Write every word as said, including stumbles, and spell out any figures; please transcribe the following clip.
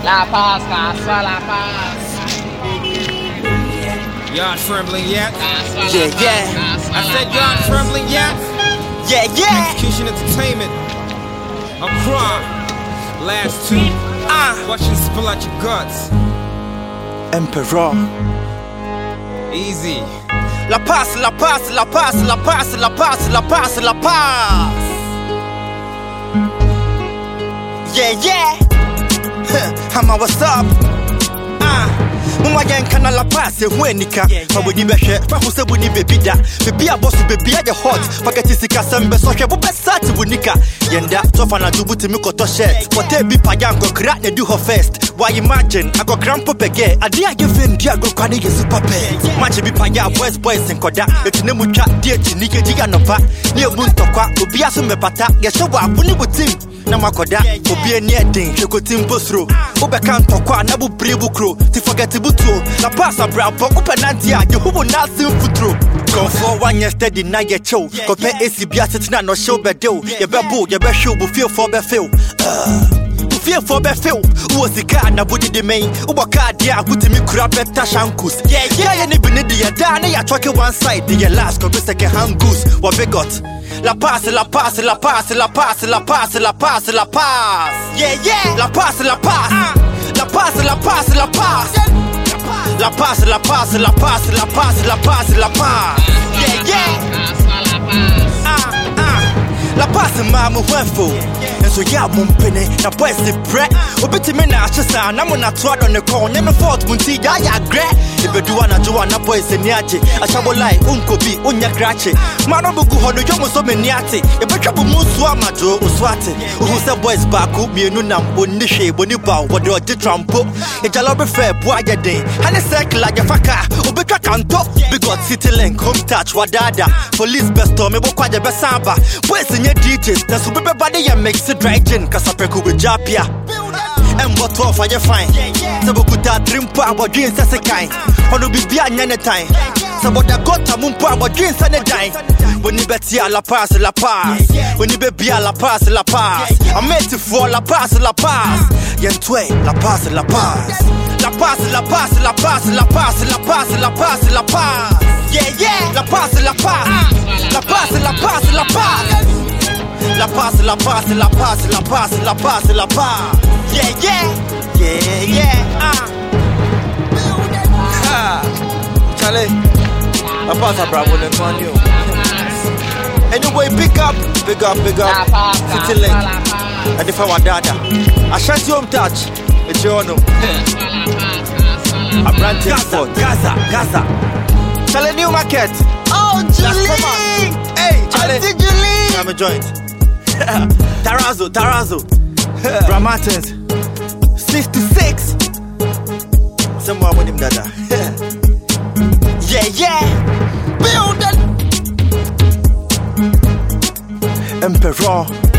La Paz, Casa La Paz. Y'all trembling yet? Yeah, yeah. I said y'all trembling yet? Yeah, yeah. Execution Entertainment. I'm crying. Last two. Ah. Watch you spill out your guts. Emperor. Easy. La Paz, La Paz, La Paz, La Paz, La Paz, La Paz, La Paz. Yeah, yeah. Hama, what's up? Ah. Mama yen kana La Paz e huenika. Ma woni behwe, fa ho se woni bebi da. Bebi a boss bebi a ye hot. Paketi sika sembe so hwe bo besa ti wonika. Yenda so fa na dubu ti mi koto shirt. Pote bi pa yango kra na do her first. Why imagine I go crampo pege. Ade a give in dia go kwani ye super pay. Match bi pa ya boys boys nkoda. Etine mu twa die tini ke giga no pa. Ne ebu ntokwa obi aso mepata. Ye hwe wa abuni butim. Na makoda obi eni edin hwekotim bosro obeka ntokwa na bu brebu kro ti forget butuo La Paz abrabo openantia ye hubo na sim futro comfort one yesterday na ye chow kope ac bia setina no show bedel ye bebo ye be show bu feel for be feel feel for be feel wo sika na body de main uboka dia agutimi kura beta shankus yeah yeah ye ni binidi ya da na ya choke one side the last go be second hand goose wa bigot La Paz, La Paz, La Paz, La Paz, La Paz, La Paz, La Paz. Yeah, yeah. La Paz, La Paz. La Paz, La Paz, La Paz. La Paz, La Paz, La Paz, La Paz, La Paz, La Paz. Yeah, yeah. Ah, ah. La Paz, mama, wefo. And so yeah, mumpene na boys the bread. Obiti me na chesa na mo na twad on the corner. Me fault munti ya ya gre. If you do wanna do na boys niaje. Ashabo lai unko bi unya krache. Mano bugu hono yomo so me niate. E betwa bu musu amajo uswate. Uhu se boys baku mienu nam onni hwe boni baw wode oje trampo. E jalo be fair boy den. Hane circle like a faka. Obetwa kanto. Big got city link home touch wadada. Police best me bo kwaje be samba. Boys nye D Js. Na so be body ya mix it right gin kasa preku be japia. And what off are you fine? Sabokuta dream pa about dreams as a kind. Ono bibia nyane time. Saboda gota mumpa about dreams and a dime. When you bet ya La Paz, La Paz. When you be La Paz, La Paz. I'm meant to fall La Paz, La Paz. Yentwe La Paz, La Paz. La Paz, La Paz, La Paz, La Paz, La Paz, La Paz, La Paz. Yeah, yeah. La Paz, La Paz. La Paz, La Paz, La Paz. La Paz, La Paz, La Paz, La Paz, La Paz, La Paz. Yeah, yeah, yeah, yeah. Ah, ah. Charlie, La Paz, bravo, le money. Anyway, pick up, pick up, pick up. City Link. And if I want dada, I shut you home touch. It's your no. I'm ranting for Gaza, Gaza. Charlie, new market. Oh, Julie. Hey, Charlie. Auntie Julie. I'm a joint. Tarazo, Tarazo. Bram Martins. sixty-six. Someone with him, dada. Yeah, yeah. Build it. Emperor.